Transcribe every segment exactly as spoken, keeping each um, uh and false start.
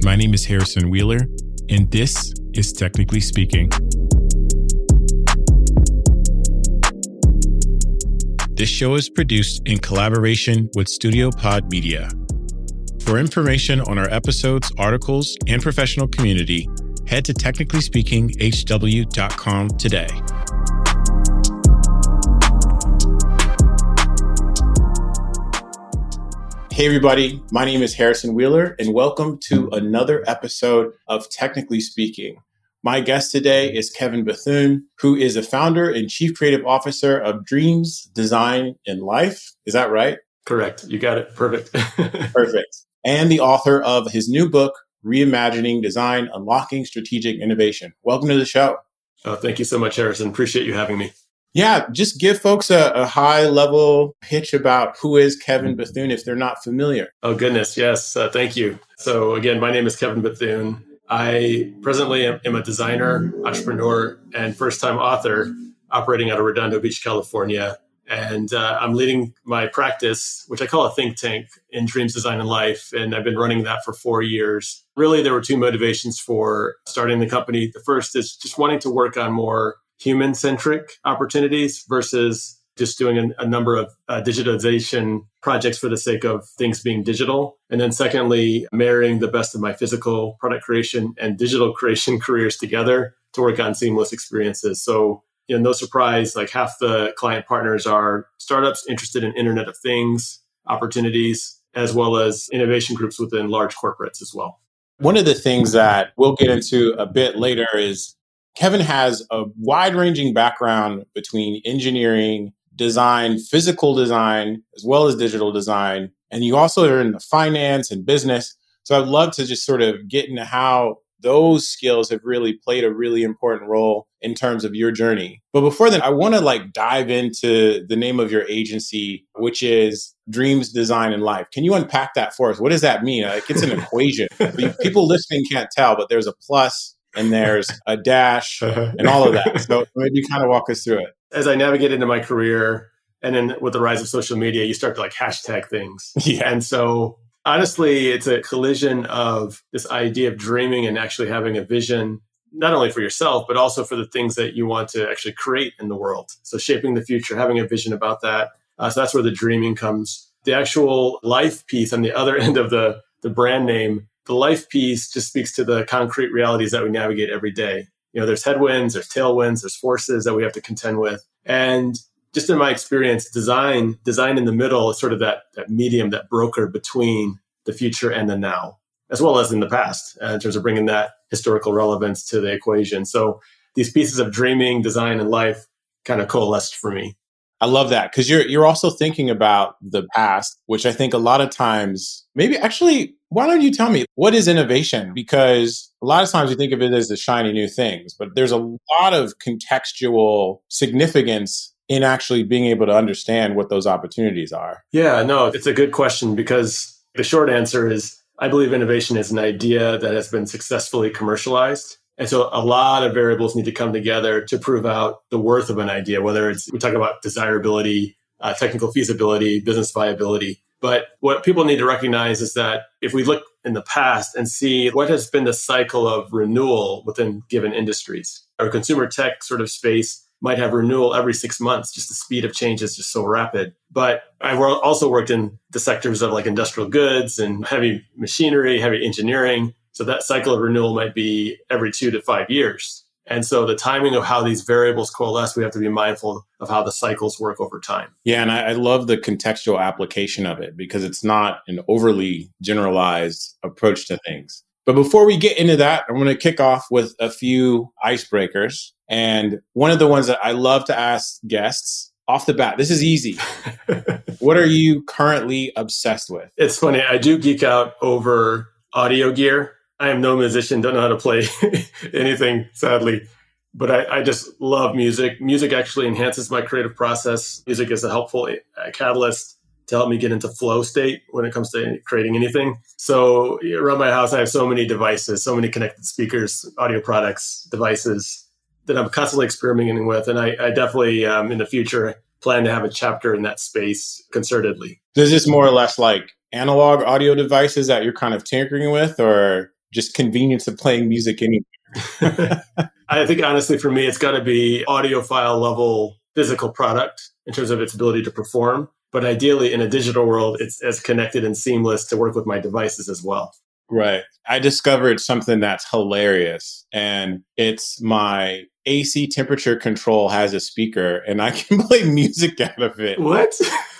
My name is Harrison Wheeler, and this is Technically Speaking. This show is produced in collaboration with Studio Pod Media. For information on our episodes, articles, and professional community, head to technically speaking h w dot com today. Hey everybody, my name is Harrison Wheeler, and welcome to another episode of Technically Speaking. My guest today is Kevin Bethune, who is the founder and chief creative officer of Dreams, Design, and Life. Is that right? Correct. You got it. Perfect. Perfect. And the author of his new book, Reimagining Design, Unlocking Strategic Innovation. Welcome to the show. Oh, thank you so much, Harrison. Appreciate you having me. Yeah, just give folks a, a high-level pitch about who is Kevin Bethune if they're not familiar. Oh, goodness. Yes. Uh, thank you. So again, my name is Kevin Bethune. I presently am, am a designer, entrepreneur, and first-time author operating out of Redondo Beach, California. And uh, I'm leading my practice, which I call a think tank, in Dreams, Design, and Life. And I've been running that for four years. Really, there were two motivations for starting the company. The first is just wanting to work on more human-centric opportunities versus just doing a, a number of uh, digitalization projects for the sake of things being digital. And then secondly, marrying the best of my physical product creation and digital creation careers together to work on seamless experiences. So, you know, no surprise, like half the client partners are startups interested in Internet of Things opportunities, as well as innovation groups within large corporates as well. One of the things that we'll get into a bit later is Kevin has a wide-ranging background between engineering, design, physical design, as well as digital design. And you also are in the finance and business. So I'd love to just sort of get into how those skills have really played a really important role in terms of your journey. But before then, I want to like dive into the name of your agency, which is Dreams, Design, and Life. Can you unpack that for us? What does that mean? Like, it's an equation. People listening can't tell, but there's a plus and there's a dash and all of that. So maybe kind of walk us through it. As I navigate into my career and then with the rise of social media, you start to like hashtag things. Yeah. And so honestly, it's a collision of this idea of dreaming and actually having a vision, not only for yourself, but also for the things that you want to actually create in the world. So shaping the future, having a vision about that. Uh, so that's where the dreaming comes. The actual life piece on the other end of the, the brand name, the life piece just speaks to the concrete realities that we navigate every day. You know, there's headwinds, there's tailwinds, there's forces that we have to contend with. And just in my experience, design, design in the middle is sort of that, that medium, that broker between the future and the now, as well as in the past, uh, in terms of bringing that historical relevance to the equation. So these pieces of dreaming, design, and life kind of coalesced for me. I love that because you're you're also thinking about the past, which I think a lot of times, maybe actually, why don't you tell me what is innovation? Because a lot of times we think of it as the shiny new things, but there's a lot of contextual significance in actually being able to understand what those opportunities are. Yeah, no, it's a good question because the short answer is I believe innovation is an idea that has been successfully commercialized. And so a lot of variables need to come together to prove out the worth of an idea, whether it's, we talk about desirability, uh, technical feasibility, business viability. But what people need to recognize is that if we look in the past and see what has been the cycle of renewal within given industries, our consumer tech sort of space might have renewal every six months. Just the speed of change is just so rapid. But I've also worked in the sectors of like industrial goods and heavy machinery, heavy engineering. So that cycle of renewal might be every two to five years. And so the timing of how these variables coalesce, we have to be mindful of how the cycles work over time. Yeah, and I, I love the contextual application of it because it's not an overly generalized approach to things. But before we get into that, I'm going to kick off with a few icebreakers. And one of the ones that I love to ask guests off the bat, this is easy. What are you currently obsessed with? It's funny. I do geek out over audio gear. I am no musician, don't know how to play anything, sadly. But I, I just love music. Music actually enhances my creative process. Music is a helpful uh, catalyst to help me get into flow state when it comes to creating anything. So around my house, I have so many devices, so many connected speakers, audio products, devices that I'm constantly experimenting with. And I, I definitely, um, in the future, plan to have a chapter in that space concertedly. Is this more or less like analog audio devices that you're kind of tinkering with, or just convenience of playing music anywhere. I think honestly, for me, it's got to be audiophile level physical product in terms of its ability to perform. But ideally, in a digital world, it's as connected and seamless to work with my devices as well. Right. I discovered something that's hilarious, and it's my A C temperature control has a speaker, and I can play music out of it. What?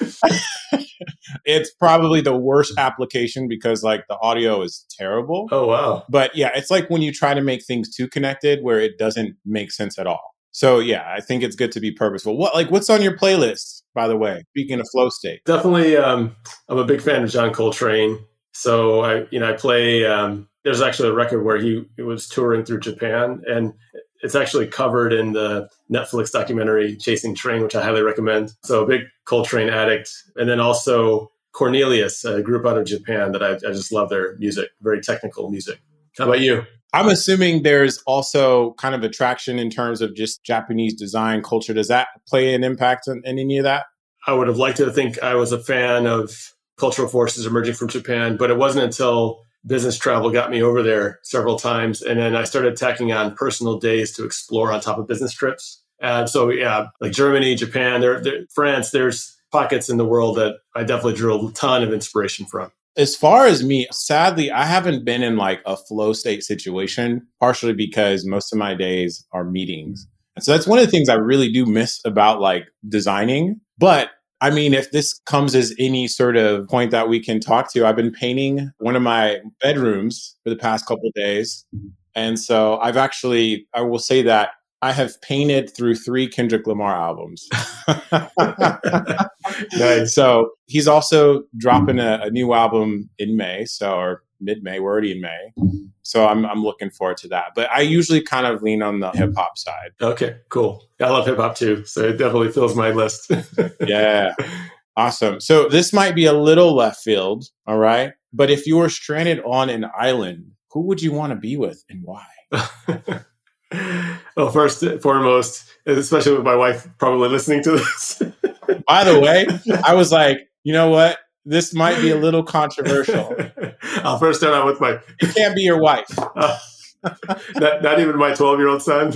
It's probably the worst application because like the audio is terrible. Oh, wow. But yeah, it's like when you try to make things too connected where it doesn't make sense at all. So yeah, I think it's good to be purposeful. What like what's on your playlist, by the way? Speaking of flow state. Definitely, um, I'm a big fan of John Coltrane. So I, you know, I play. Um, there's actually a record where he, he was touring through Japan, and it's actually covered in the Netflix documentary Chasing Train, which I highly recommend. So a big Coltrane addict, and then also Cornelius, a group out of Japan that I, I just love their music, very technical music. How about you? I'm assuming there's also kind of attraction in terms of just Japanese design culture. Does that play an impact on, in any of that? I would have liked to think I was a fan of cultural forces emerging from Japan, but it wasn't until business travel got me over there several times. And then I started tacking on personal days to explore on top of business trips. And so, yeah, like Germany, Japan, there, there, France, there's pockets in the world that I definitely drew a ton of inspiration from. As far as me, sadly, I haven't been in like a flow state situation, partially because most of my days are meetings. And so that's one of the things I really do miss about like designing. But I mean, if this comes as any sort of point that we can talk to, I've been painting one of my bedrooms for the past couple of days. And so I've actually, I will say that I have painted through three Kendrick Lamar albums. Nice. So he's also dropping a, a new album in May, so or mid-May. We're already in May, so I'm I'm looking forward to that. But I usually kind of lean on the hip hop side. Okay, cool. I love hip hop too, so it definitely fills my list. Yeah, awesome. So this might be a little left field, all right. But if you were stranded on an island, who would you want to be with and why? Well, first and foremost, especially with my wife probably listening to this. By the way, I was like, you know what? This might be a little controversial. I'll first start out with my... It can't be your wife. Uh, not, not even my twelve-year-old son.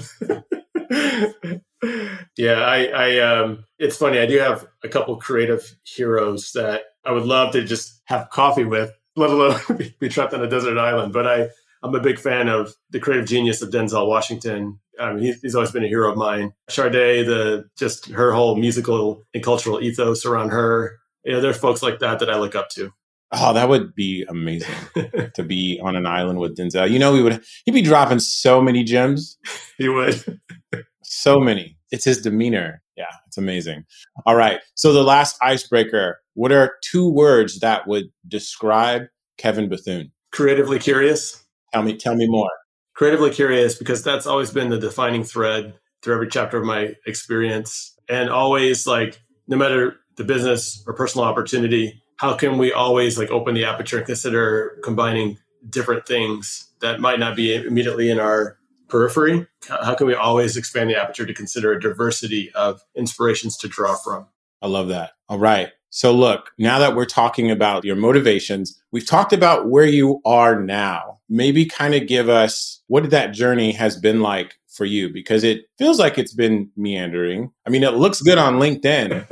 Yeah, I, I um, it's funny. I do have a couple creative heroes that I would love to just have coffee with, let alone be trapped on a desert island. But I, I'm a big fan of the creative genius of Denzel Washington. I mean, he's, he's always been a hero of mine. Sade, the just her whole musical and cultural ethos around her. You know, there's folks like that that I look up to. Oh, that would be amazing to be on an island with Denzel. You know, we would he'd be dropping so many gems. He would. So many. It's his demeanor. Yeah, it's amazing. All right. So the last icebreaker. What are two words that would describe Kevin Bethune? Creatively curious. Tell me, tell me more. Creatively curious, because that's always been the defining thread through every chapter of my experience. And always like, no matter the business or personal opportunity, how can we always like open the aperture and consider combining different things that might not be immediately in our periphery? How can we always expand the aperture to consider a diversity of inspirations to draw from? I love that. All right. So look, now that we're talking about your motivations, we've talked about where you are now. Maybe kind of give us what that journey has been like for you, because it feels like it's been meandering. I mean, it looks good on LinkedIn,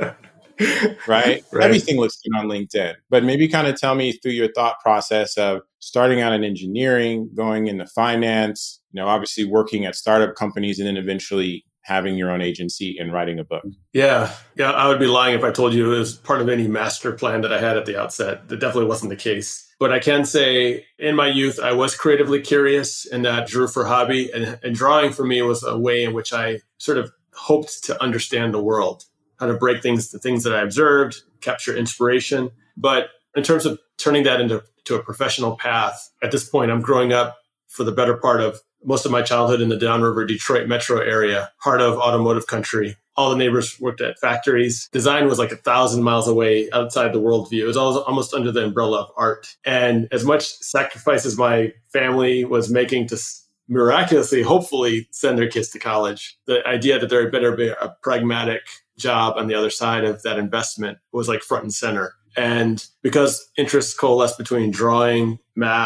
right? Right? Everything looks good on LinkedIn, but maybe kind of tell me through your thought process of starting out in engineering, going into finance, you know, obviously working at startup companies, and then eventually having your own agency and writing a book. Yeah. Yeah. I would be lying if I told you it was part of any master plan that I had at the outset. That definitely wasn't the case. But I can say in my youth, I was creatively curious, and that drew for hobby. And, and drawing for me was a way in which I sort of hoped to understand the world, how to break things, the things that I observed, capture inspiration. But in terms of turning that into to a professional path, at this point, I'm growing up for the better part of most of my childhood in the Downriver Detroit metro area, heart of automotive country. All the neighbors worked at factories. Design was like a thousand miles away outside the worldview. It was almost under the umbrella of art. And as much sacrifice as my family was making to miraculously, hopefully, send their kids to college, the idea that there had better be a pragmatic job on the other side of that investment was like front and center. And because interests coalesced between drawing, math,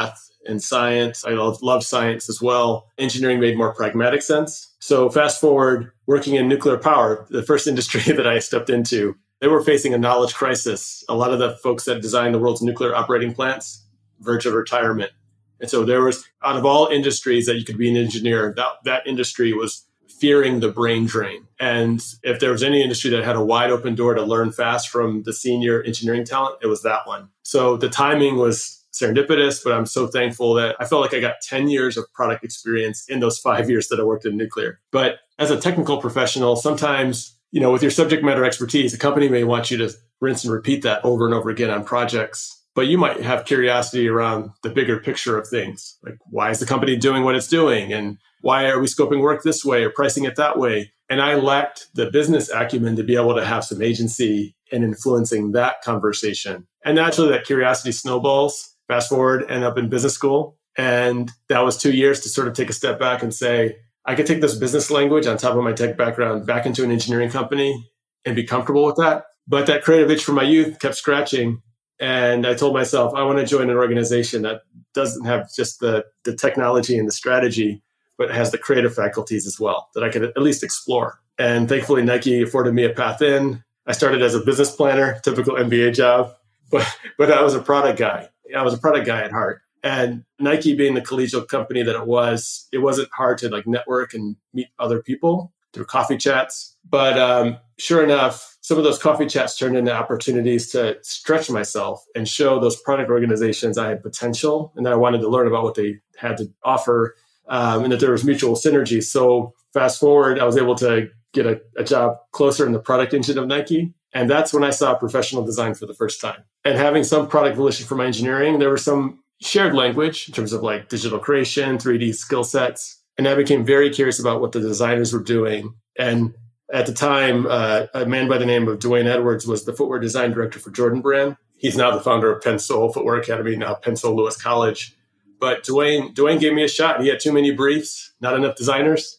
and science. I love, love science as well. Engineering made more pragmatic sense. So fast forward, working in nuclear power, the first industry that I stepped into, they were facing a knowledge crisis. A lot of the folks that designed the world's nuclear operating plants, verge of retirement. And so there was, out of all industries that you could be an engineer, that, that industry was fearing the brain drain. And if there was any industry that had a wide open door to learn fast from the senior engineering talent, it was that one. So the timing was serendipitous, but I'm so thankful that I felt like I got ten years of product experience in those five years that I worked in nuclear. But as a technical professional, sometimes, you know, with your subject matter expertise, a company may want you to rinse and repeat that over and over again on projects. But you might have curiosity around the bigger picture of things. Like, why is the company doing what it's doing? And why are we scoping work this way or pricing it that way? And I lacked the business acumen to be able to have some agency in influencing that conversation. And naturally, that curiosity snowballs. Fast forward, end up in business school. And that was two years to sort of take a step back and say, I could take this business language on top of my tech background back into an engineering company and be comfortable with that. But that creative itch from my youth kept scratching. And I told myself, I want to join an organization that doesn't have just the, the technology and the strategy, but has the creative faculties as well, that I could at least explore. And thankfully, Nike afforded me a path in. I started as a business planner, typical M B A job, but, but I was a product guy. I was a product guy at heart. And Nike being the collegial company that it was, it wasn't hard to like network and meet other people through coffee chats. But um, sure enough, some of those coffee chats turned into opportunities to stretch myself and show those product organizations I had potential and that I wanted to learn about what they had to offer um, and that there was mutual synergy. So fast forward, I was able to get a, a job closer in the product engine of Nike. And that's when I saw professional design for the first time. And having some product volition for my engineering, there was some shared language in terms of like digital creation, three D skill sets. And I became very curious about what the designers were doing. And at the time, uh, a man by the name of Dwayne Edwards was the footwear design director for Jordan Brand. He's now the founder of Pensole Footwear Academy, now Pensole Lewis College. But Dwayne, Dwayne gave me a shot. He had too many briefs, not enough designers.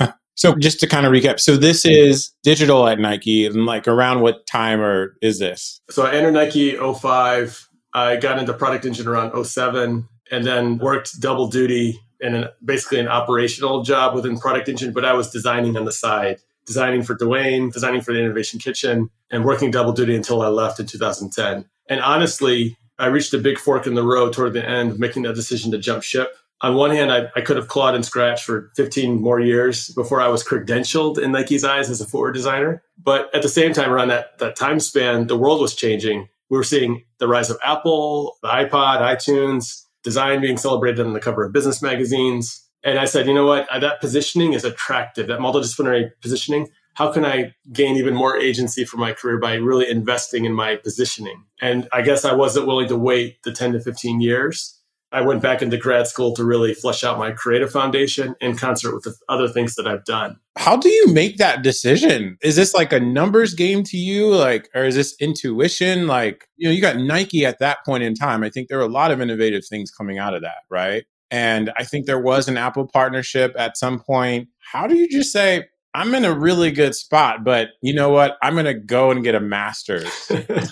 So just to kind of recap, so this is digital at Nike, and like around what time or is this? So I entered Nike oh five. I got into product engine around oh seven, and then worked double duty in an, basically an operational job within product engine, but I was designing on the side, designing for Dwayne, designing for the Innovation Kitchen, and working double duty until I left in two thousand ten. And honestly, I reached a big fork in the road toward the end of making that decision to jump ship. On one hand, I, I could have clawed and scratched for fifteen more years before I was credentialed in Nike's eyes as a footwear designer. But at the same time, around that, that time span, the world was changing. We were seeing the rise of Apple, the iPod, iTunes, design being celebrated on the cover of business magazines. And I said, you know what, that positioning is attractive, that multidisciplinary positioning. How can I gain even more agency for my career by really investing in my positioning? And I guess I wasn't willing to wait the ten to fifteen years. I went back into grad school to really flesh out my creative foundation in concert with the other things that I've done. How do you make that decision? Is this like a numbers game to you? Like, or is this intuition? Like, you know, you got Nike at that point in time. I think there were a lot of innovative things coming out of that, right? And I think there was an Apple partnership at some point. How do you just say, I'm in a really good spot, but you know what? I'm going to go and get a master's. And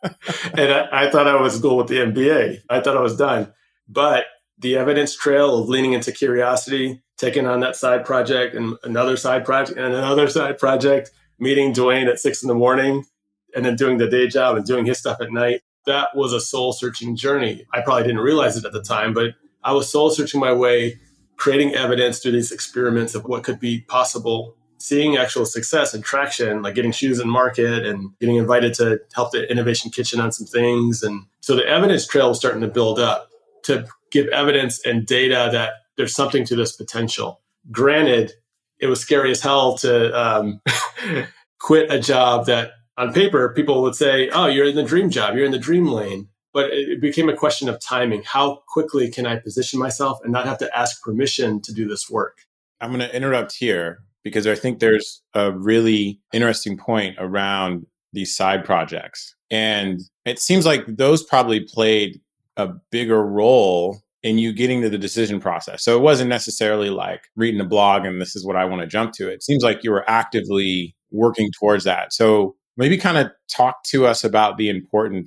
I, I thought I was cool with the M B A. I thought I was done. But the evidence trail of leaning into curiosity, taking on that side project and another side project and another side project, meeting Dwayne at six in the morning and then doing the day job and doing his stuff at night. That was a soul searching journey. I probably didn't realize it at the time, but I was soul searching my way, creating evidence through these experiments of what could be possible, seeing actual success and traction, like getting shoes in market and getting invited to help the Innovation Kitchen on some things. And so the evidence trail was starting to build up to give evidence and data that there's something to this potential. Granted, it was scary as hell to um, quit a job that on paper, people would say, oh, you're in the dream job, you're in the dream lane. But it became a question of timing. How quickly can I position myself and not have to ask permission to do this work? I'm going to interrupt here because I think there's a really interesting point around these side projects. And it seems like those probably played a bigger role in you getting to the decision process. So it wasn't necessarily like reading a blog and this is what I want to jump to. It seems like you were actively working towards that. So maybe kind of talk to us about the importance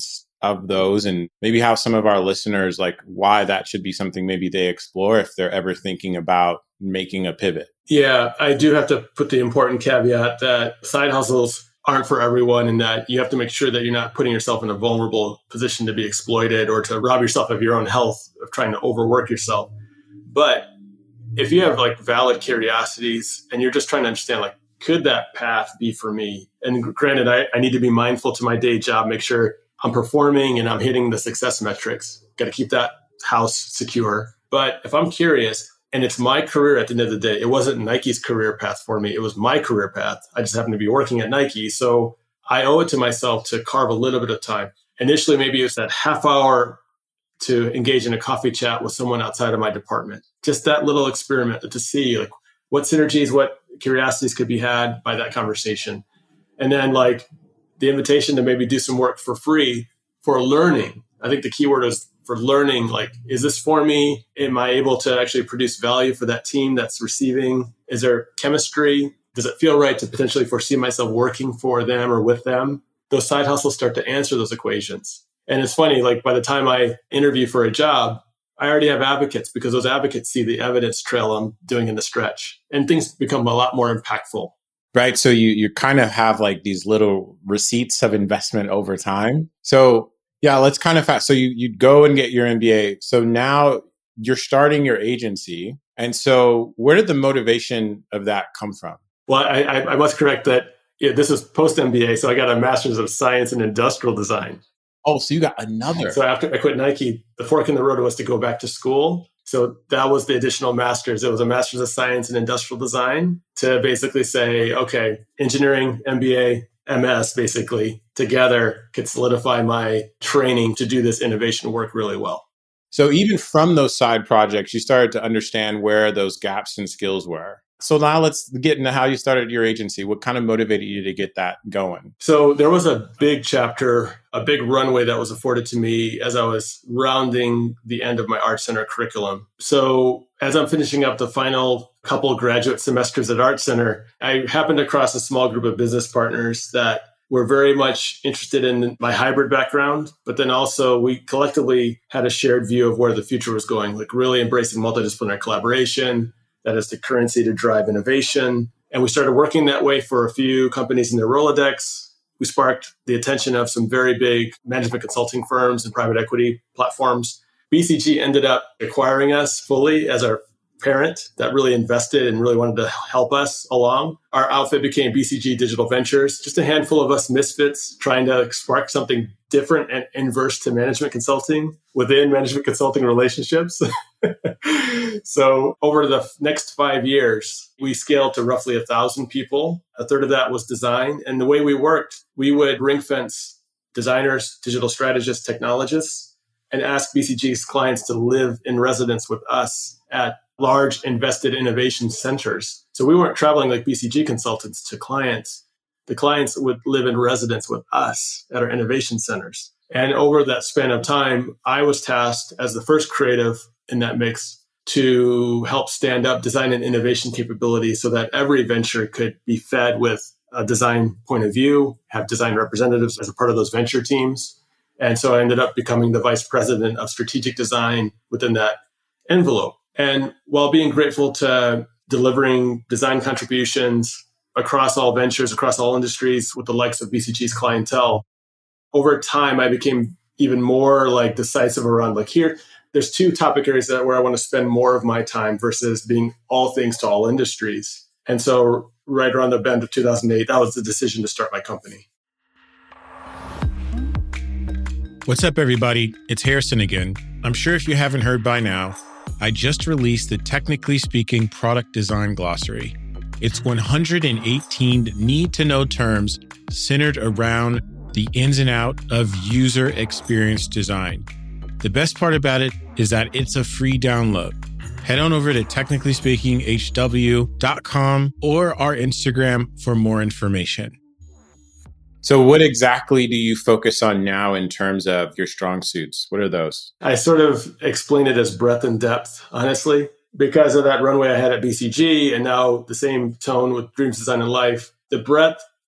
of those and maybe how some of our listeners, like why that should be something maybe they explore if they're ever thinking about making a pivot? Yeah, I do have to put the important caveat that side hustles aren't for everyone and that you have to make sure that you're not putting yourself in a vulnerable position to be exploited or to rob yourself of your own health of trying to overwork yourself. But if you have like valid curiosities and you're just trying to understand, like, could that path be for me? And granted, I, I need to be mindful to my day job, make sure I'm performing and I'm hitting the success metrics. Got to keep that house secure. But if I'm curious and it's my career at the end of the day, it wasn't Nike's career path for me. It was my career path. I just happened to be working at Nike. So I owe it to myself to carve a little bit of time. Initially, maybe it was that half hour to engage in a coffee chat with someone outside of my department. Just that little experiment to see like what synergies, what curiosities could be had by that conversation. And then like the invitation to maybe do some work for free for learning. I think the key word is for learning, like, is this for me? Am I able to actually produce value for that team that's receiving? Is there chemistry? Does it feel right to potentially foresee myself working for them or with them? Those side hustles start to answer those equations. And it's funny, like by the time I interview for a job, I already have advocates because those advocates see the evidence trail I'm doing in the stretch and things become a lot more impactful. Right. So you you kind of have like these little receipts of investment over time. So yeah, let's kind of fast. So you you go and get your M B A. So now you're starting your agency. And so where did the motivation of that come from? Well, I, I, I must correct that yeah, this is post-M B A. So I got a master's of science in industrial design. Oh, so you got another. So after I quit Nike, the fork in the road was to go back to school. So that was the additional master's. It was a master's of science in industrial design to basically say, okay, engineering, M B A, M S, basically together could solidify my training to do this innovation work really well. So even from those side projects, you started to understand where those gaps and skills were. So now let's get into how you started your agency. What kind of motivated you to get that going? So there was a big chapter, a big runway that was afforded to me as I was rounding the end of my Art Center curriculum. So as I'm finishing up the final couple of graduate semesters at Art Center, I happened across a small group of business partners that were very much interested in my hybrid background, but then also we collectively had a shared view of where the future was going, like really embracing multidisciplinary collaboration. That is the currency to drive innovation. And we started working that way for a few companies in their Rolodex. We sparked the attention of some very big management consulting firms and private equity platforms. B C G ended up acquiring us fully as our parent that really invested and really wanted to help us along. Our outfit became B C G Digital Ventures, just a handful of us misfits trying to spark something different and inverse to management consulting within management consulting relationships. So over the next five years, we scaled to roughly a thousand people. A third of that was design. And the way we worked, we would ring fence designers, digital strategists, technologists, and ask B C G's clients to live in residence with us at large invested innovation centers. So we weren't traveling like B C G consultants to clients. The clients would live in residence with us at our innovation centers. And over that span of time, I was tasked as the first creative in that mix to help stand up design and innovation capabilities so that every venture could be fed with a design point of view, have design representatives as a part of those venture teams. And so I ended up becoming the vice president of strategic design within that envelope. And while being grateful to delivering design contributions across all ventures, across all industries with the likes of B C G's clientele, over time, I became even more like decisive around like here, there's two topic areas that where I want to spend more of my time versus being all things to all industries. And so right around the bend of two thousand eight, that was the decision to start my company. What's up, everybody? It's Harrison again. I'm sure if you haven't heard by now, I just released the Technically Speaking Product Design Glossary. It's one hundred eighteen need-to-know terms centered around the ins and out of user experience design. The best part about it is that it's a free download. Head on over to technically speaking h w dot com or our Instagram for more information. So what exactly do you focus on now in terms of your strong suits? What are those? I sort of explain it as breadth and depth, honestly, because of that runway I had at B C G and now the same tone with Dreams Design and Life. The breadth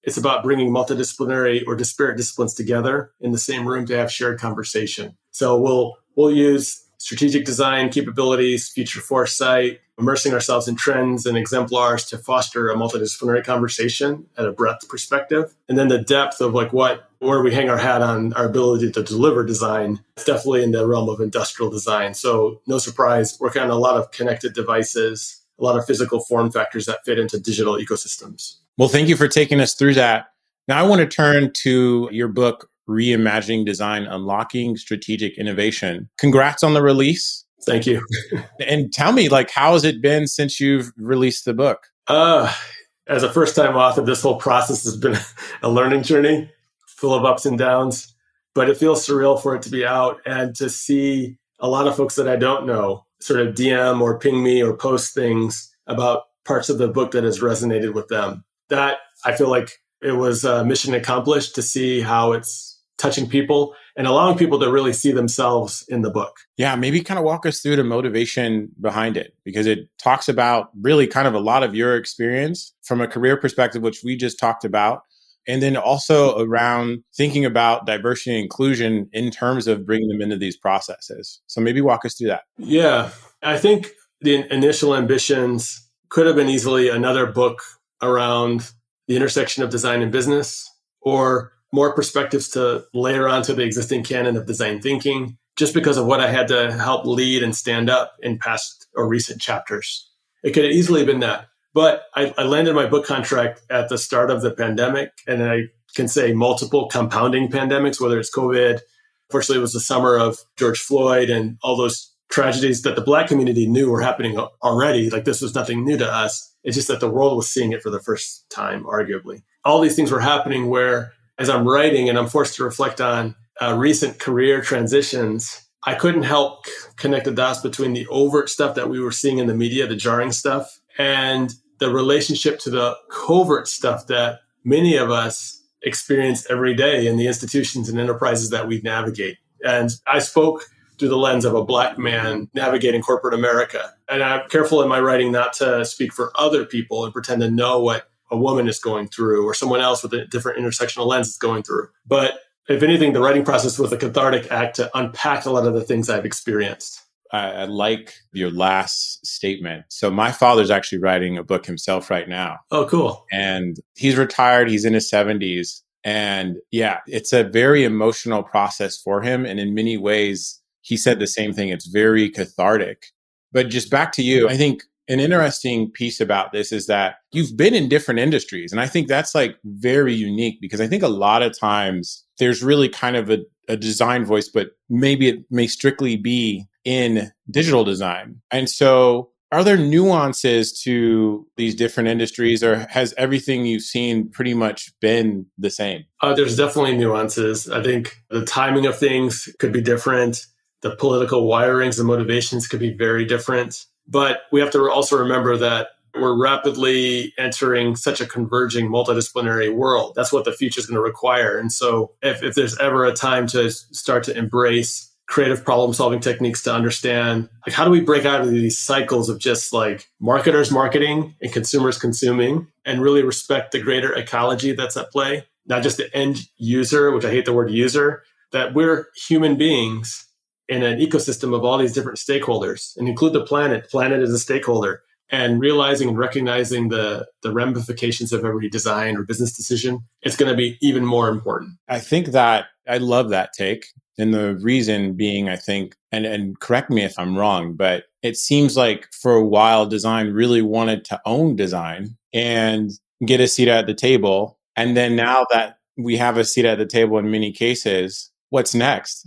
it's about bringing multidisciplinary or disparate disciplines together in the same room to have shared conversation. So we'll we'll use strategic design capabilities, future foresight, immersing ourselves in trends and exemplars to foster a multidisciplinary conversation at a breadth perspective. And then the depth of like what, where we hang our hat on our ability to deliver design, it's definitely in the realm of industrial design. So no surprise, working on a lot of connected devices, a lot of physical form factors that fit into digital ecosystems. Well, thank you for taking us through that. Now I want to turn to your book, Reimagining Design, Unlocking Strategic Innovation. Congrats on the release. Thank you. And tell me, like, how has it been since you've released the book? Uh, as a first-time author, this whole process has been a learning journey, full of ups and downs, but it feels surreal for it to be out and to see a lot of folks that I don't know sort of D M or ping me or post things about parts of the book that has resonated with them. That I feel like it was a mission accomplished to see how it's touching people and allowing people to really see themselves in the book. Yeah, maybe kind of walk us through the motivation behind it, because it talks about really kind of a lot of your experience from a career perspective, which we just talked about, and then also around thinking about diversity and inclusion in terms of bringing them into these processes. So maybe walk us through that. Yeah, I think the initial ambitions could have been easily another book around the intersection of design and business, or more perspectives to layer onto the existing canon of design thinking, just because of what I had to help lead and stand up in past or recent chapters. It could have easily been that. But I, I landed my book contract at the start of the pandemic, and I can say multiple compounding pandemics, whether it's COVID. Fortunately, it was the summer of George Floyd and all those tragedies that the Black community knew were happening already. Like, this was nothing new to us. It's just that the world was seeing it for the first time, arguably. All these things were happening where, as I'm writing and I'm forced to reflect on uh, recent career transitions, I couldn't help connect the dots between the overt stuff that we were seeing in the media, the jarring stuff, and the relationship to the covert stuff that many of us experience every day in the institutions and enterprises that we navigate. And I spoke through the lens of a Black man navigating corporate America. And I'm careful in my writing not to speak for other people and pretend to know what a woman is going through or someone else with a different intersectional lens is going through. But if anything, the writing process was a cathartic act to unpack a lot of the things I've experienced. I, I like your last statement. So my father's actually writing a book himself right now. Oh, cool. And he's retired. He's in his seventies. And yeah, it's a very emotional process for him. And in many ways, he said the same thing. It's very cathartic. But just back to you, I think an interesting piece about this is that you've been in different industries. And I think that's like very unique, because I think a lot of times there's really kind of a, a design voice, but maybe it may strictly be in digital design. And so are there nuances to these different industries, or has everything you've seen pretty much been the same? Uh, there's definitely nuances. I think the timing of things could be different. The political wirings and motivations could be very different. But we have to also remember that we're rapidly entering such a converging multidisciplinary world. That's what the future is going to require. And so if, if there's ever a time to start to embrace creative problem-solving techniques to understand, like, how do we break out of these cycles of just like marketers marketing and consumers consuming, and really respect the greater ecology that's at play, not just the end user, which I hate the word user, that we're human beings in an ecosystem of all these different stakeholders, and include the planet. Planet is a stakeholder, and realizing and recognizing the, the ramifications of every design or business decision, it's going to be even more important. I think that I love that take. And the reason being, I think, and, and correct me if I'm wrong, but it seems like for a while, design really wanted to own design and get a seat at the table. And then now that we have a seat at the table in many cases, what's next?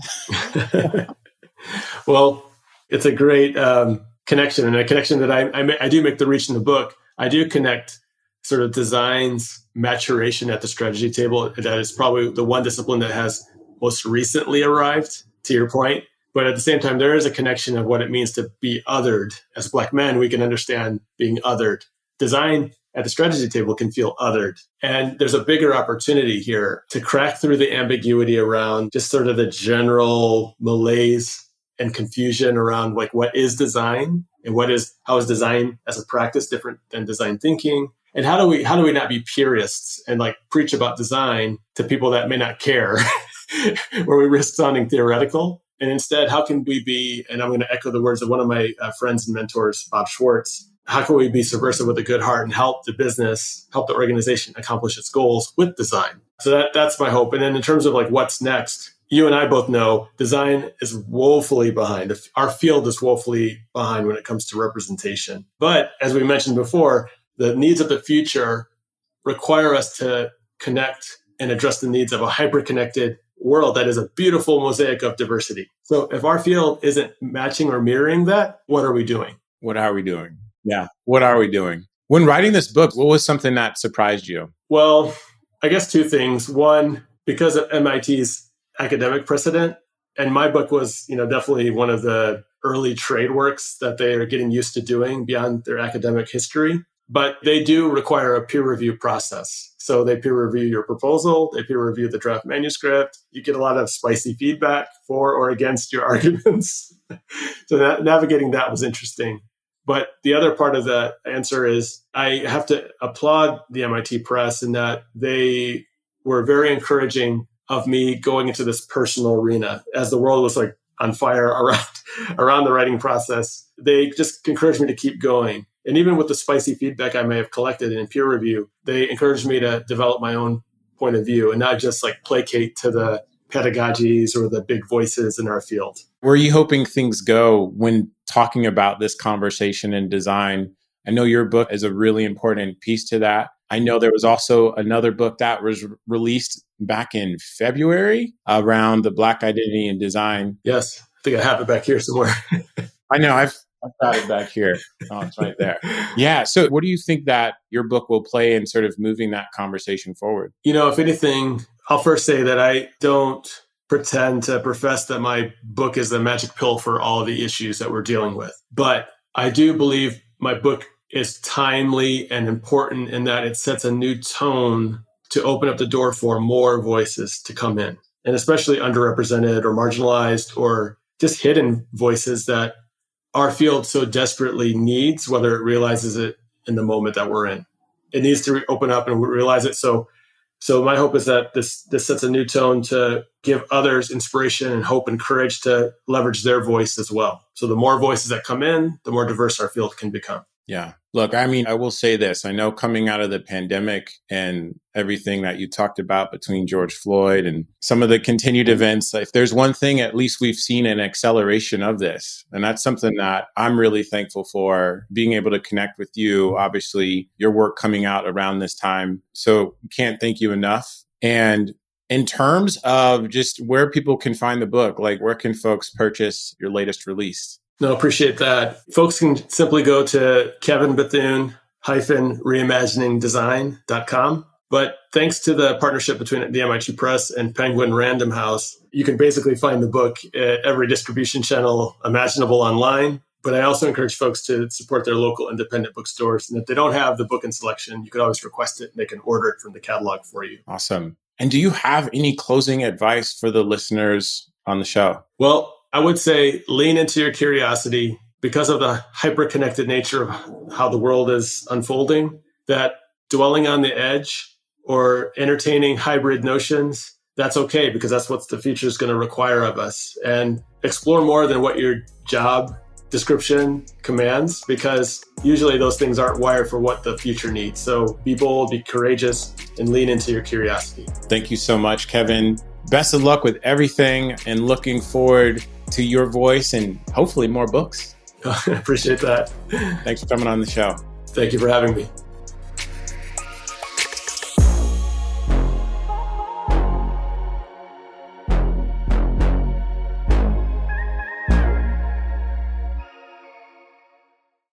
Well, it's a great um, connection, and a connection that I, I, ma- I do make the reach in the book. I do connect sort of design's maturation at the strategy table. That is probably the one discipline that has most recently arrived, to your point. But at the same time, there is a connection of what it means to be othered. As Black men, we can understand being othered. Design at the strategy table can feel othered. And there's a bigger opportunity here to crack through the ambiguity around just sort of the general malaise and confusion around like what is design and what is, how is design as a practice different than design thinking, And how do we how do we not be purists and like preach about design to people that may not care, where we risk sounding theoretical? And instead, how can we be, and I'm going to echo the words of one of my uh, friends and mentors, Bob Schwartz, how can we be subversive with a good heart and help the business, help the organization accomplish its goals with design? So that that's my hope. And then in terms of like what's next, you and I both know design is woefully behind. Our field is woefully behind when it comes to representation. But as we mentioned before, the needs of the future require us to connect and address the needs of a hyper-connected world that is a beautiful mosaic of diversity. So if our field isn't matching or mirroring that, what are we doing? What are we doing? Yeah. What are we doing? When writing this book, what was something that surprised you? Well, I guess two things. One, because of M I T's academic precedent, and my book was, you know, definitely one of the early trade works that they are getting used to doing beyond their academic history. But they do require a peer review process. So they peer review your proposal, they peer review the draft manuscript. You get a lot of spicy feedback for or against your arguments. So that, navigating that was interesting. But the other part of the answer is I have to applaud the M I T press in that they were very encouraging of me going into this personal arena as the world was like on fire around, around the writing process. They just encouraged me to keep going. And even with the spicy feedback I may have collected in peer review, they encouraged me to develop my own point of view and not just like placate to the pedagogies or the big voices in our field. Where are you hoping things go when talking about this conversation in design? I know your book is a really important piece to that. I know there was also another book that was released back in February around the Black identity and design. Yes, I think I have it back here somewhere. I know, I've I've got it back here. Oh, it's right there. Yeah. So what do you think that your book will play in sort of moving that conversation forward? You know, if anything, I'll first say that I don't pretend to profess that my book is the magic pill for all of the issues that we're dealing with. But I do believe my book is timely and important in that it sets a new tone to open up the door for more voices to come in, and especially underrepresented or marginalized or just hidden voices that our field so desperately needs, whether it realizes it in the moment that we're in. It needs to re- open up and realize it. So so my hope is that this this sets a new tone to give others inspiration and hope and courage to leverage their voice as well. So the more voices that come in, the more diverse our field can become. Yeah. Look, I mean, I will say this. I know coming out of the pandemic and everything that you talked about between George Floyd and some of the continued events, if there's one thing, at least we've seen an acceleration of this. And that's something that I'm really thankful for, being able to connect with you. Obviously, your work coming out around this time. So can't thank you enough. And in terms of just where people can find the book, like where can folks purchase your latest release? No, appreciate that. Folks can simply go to Kevin Bethune reimagining design dot com. But thanks to the partnership between the M I T Press and Penguin Random House, you can basically find the book at every distribution channel imaginable online. But I also encourage folks to support their local independent bookstores. And if they don't have the book in selection, you can always request it and they can order it from the catalog for you. Awesome. And do you have any closing advice for the listeners on the show? Well, I would say lean into your curiosity because of the hyper-connected nature of how the world is unfolding, that dwelling on the edge or entertaining hybrid notions, that's okay because that's what the future is going to require of us. And explore more than what your job description commands, because usually those things aren't wired for what the future needs. So be bold, be courageous, and lean into your curiosity. Thank you so much, Kevin. Best of luck with everything and looking forward to your voice and hopefully more books. I appreciate that. Thanks for coming on the show. Thank you for having me.